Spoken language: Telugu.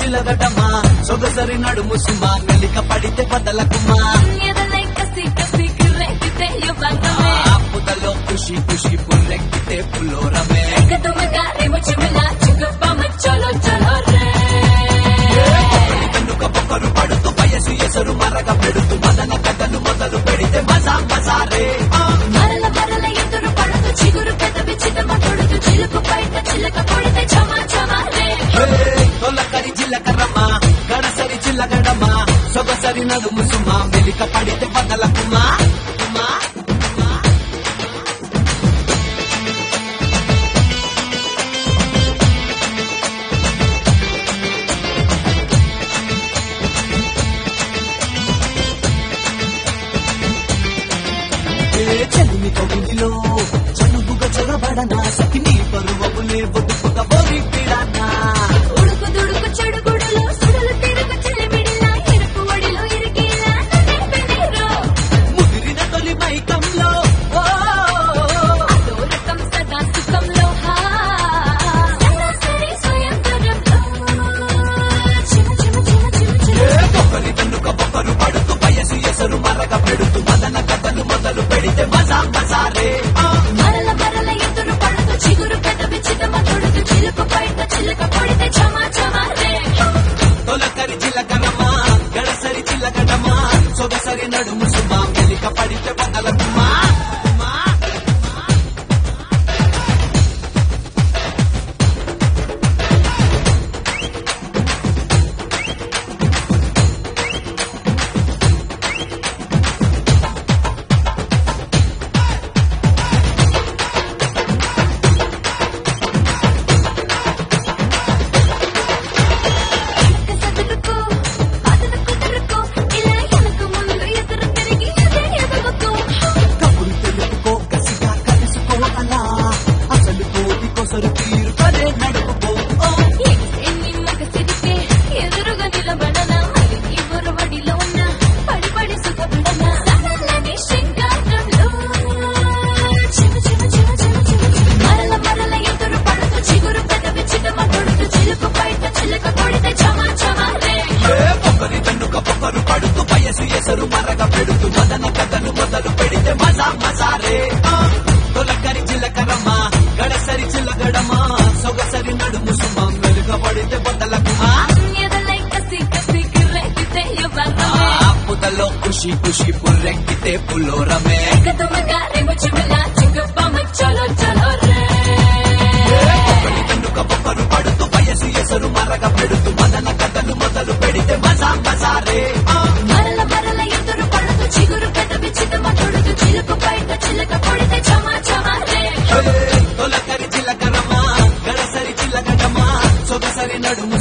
చిల్లగడమా సొగసరి నడుము సుమా మెలిక పడితే బదలకుమా అప్పుదలో ఖుషి ఖుషి పుల్లెక్కితే పులోరమే వెనుక పొక్కరు పడుతూ వయసు ఎసరు మరగ పెడుతూ మదన కథలు మొదలు పెడితే మజా మజారే తొలకరి చిల్లకరమ్మా గడసరి చిల్లగడమా సొగసరి నడుము సుమా మెలిక పడితే బదలకుమా చెల్లిమి కౌగిలిలో చనువుగా చొరబడనా సఖి నీ పరువములే ఒదుపుగా బోరి పిడనా ముదిరిన తొలి మైకంలో ఒకరి వెనుక ఒకరు పడుతూ వయసు ఎసరు మరగ పెడుతూ మదన కథలు మొదలు పెడితే మజా మజారే తొలకరి చిల్లకరమ్మా గడసరి చిల్లగడమా సొగసరి నడుము సుమా మెలిక పడితే బదలకుమా కొసరు తీరు కదే నడుపుకో ఒకరి వెనుక ఒకరు పడుతూ వయసు ఎసరు మరగ పెడుతూ మదన కథలు మొదలు పెడితే మజా మజారే తొలకరి చిల్లకరమ్మా గడసరి చిల్లగడమా సొగసరి నడుము సుమా మెలుగ పడితే బదలకుమా అప్పుదలో ఖుషి ఖుషి పుల్లెక్కితే పులోరమే ఒకరి వెనుక ఒకరు పడుతూ వయసు ఎసరు మరగ పెడుతూ మదన కథలు మొదలు పెడితే మజా మజారే తొలకరి చిల్లకరమ్మా గడసరి చిల్లగడమా సొగసరి నడుము